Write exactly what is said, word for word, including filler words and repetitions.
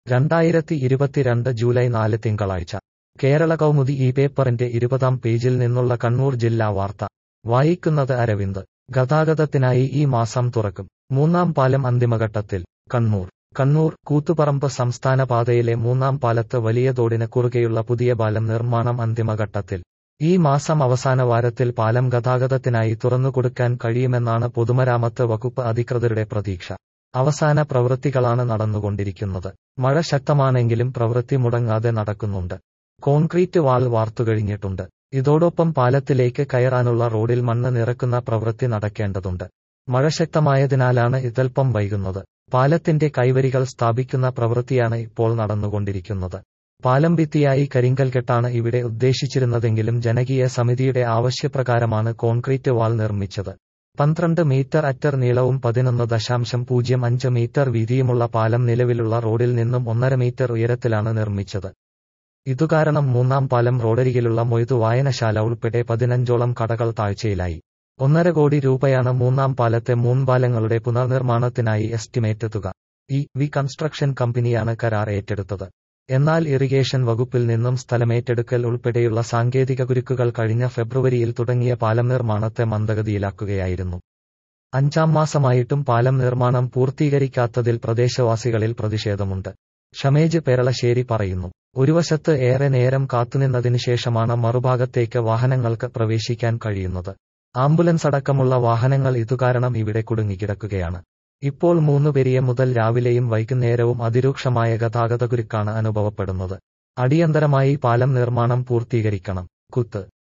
രണ്ടായിരത്തി ഇരുപത്തിരണ്ട് ജൂലൈ നാല് തിങ്കളാഴ്ച കേരള കൗമുദി ഈ പേപ്പറിന്റെ ഇരുപതാം പേജിൽ നിന്നുള്ള കണ്ണൂർ ജില്ലാ വാർത്ത വായിക്കുന്നത് അരവിന്ദ്. ഗതാഗതത്തിനായി ഈ മാസം തുറക്കും. മൂന്നാം പാലം അന്തിമഘട്ടത്തിൽ. കണ്ണൂർ കണ്ണൂർ കൂത്തുപറമ്പ് സംസ്ഥാന പാതയിലെ മൂന്നാം പാലത്ത് വലിയ തോടിന് കുറുകെയുള്ള പുതിയ പാലം നിർമ്മാണം അന്തിമഘട്ടത്തിൽ. ഈ മാസം അവസാന വാരത്തിൽ പാലം ഗതാഗതത്തിനായി തുറന്നുകൊടുക്കാൻ കഴിയുമെന്നാണ് പൊതുമരാമത്ത് വകുപ്പ് അധികൃതരുടെ പ്രതീക്ഷ. അവസാന പ്രവൃത്തികളാണ് നടന്നുകൊണ്ടിരിക്കുന്നത്. മഴ ശക്തമാണെങ്കിലും പ്രവൃത്തി മുടങ്ങാതെ നടക്കുന്നുണ്ട്. കോൺക്രീറ്റ് വാൾ വാർത്തുകഴിഞ്ഞിട്ടുണ്ട്. ഇതോടൊപ്പം പാലത്തിലേക്ക് കയറാനുള്ള റോഡിൽ മണ്ണ് നിറക്കുന്ന പ്രവൃത്തി നടക്കേണ്ടതുണ്ട്. മഴ ശക്തമായതിനാലാണ് ഇതൽപ്പം വൈകുന്നത്. പാലത്തിന്റെ കൈവരികൾ സ്ഥാപിക്കുന്ന പ്രവൃത്തിയാണ് ഇപ്പോൾ നടന്നുകൊണ്ടിരിക്കുന്നത്. പാലം ഭിത്തിയായി കരിങ്കൽകെട്ടാണ് ഇവിടെ ഉദ്ദേശിച്ചിരുന്നതെങ്കിലും ജനകീയ സമിതിയുടെ ആവശ്യപ്രകാരമാണ് കോൺക്രീറ്റ് വാൾ നിർമ്മിച്ചത്. പന്ത്രണ്ട് മീറ്റർ അറ്റർ നീളവും പതിനൊന്ന് ദശാംശം പൂജ്യം അഞ്ച് മീറ്റർ വീതിയുമുള്ള പാലം നിലവിലുള്ള റോഡിൽ നിന്നും ഒന്നര മീറ്റർ ഉയരത്തിലാണ് നിർമ്മിച്ചത്. ഇതുകാരണം മൂന്നാം പാലം റോഡരികിലുള്ള മൊയ്തു വായനശാല ഉൾപ്പെടെ പതിനഞ്ചോളം കടകൾ താഴ്ചയിലായി. ഒന്നര കോടി രൂപയാണ് മൂന്നാം പാലത്തെ മൂന്ന് പുനർനിർമ്മാണത്തിനായി എസ്റ്റിമേറ്റ് തുക. ഇ വി കൺസ്ട്രക്ഷൻ കമ്പനിയാണ് കരാർ ഏറ്റെടുത്തത്. എന്നാൽ ഇറിഗേഷൻ വകുപ്പിൽ നിന്നും സ്ഥലമേറ്റെടുക്കൽ ഉൾപ്പെടെയുള്ള സാങ്കേതിക കുരുക്കുകൾ കഴിഞ്ഞ ഫെബ്രുവരിയിൽ തുടങ്ങിയ പാലം നിർമ്മാണത്തെ മന്ദഗതിയിലാക്കുകയായിരുന്നു. അഞ്ചാം മാസമായിട്ടും പാലം നിർമ്മാണം പൂർത്തീകരിക്കാത്തതിൽ പ്രദേശവാസികളിൽ പ്രതിഷേധമുണ്ട്. ഷമേജ് പെരളശ്ശേരി പറയുന്നു. ഒരു വശത്ത് ഏറെ നേരം കാത്തുനിന്നതിന് ശേഷമാണ് മറുഭാഗത്തേക്ക് വാഹനങ്ങൾക്ക് പ്രവേശിക്കാൻ കഴിയുന്നത്. ആംബുലൻസ് അടക്കമുള്ള വാഹനങ്ങൾ ഇതുകാരണം ഇവിടെ കുടുങ്ങിക്കിടക്കുകയാണ്. ഇപ്പോൾ മൂന്ന് പെരിയ മുതൽ രാവിലെയും വൈകുന്നേരവും അതിരൂക്ഷമായ ഗതാഗതക്കുരുക്കാണ് അനുഭവപ്പെടുന്നത്. അടിയന്തരമായി പാലം നിർമ്മാണം പൂർത്തീകരിക്കണം. കുത്ത്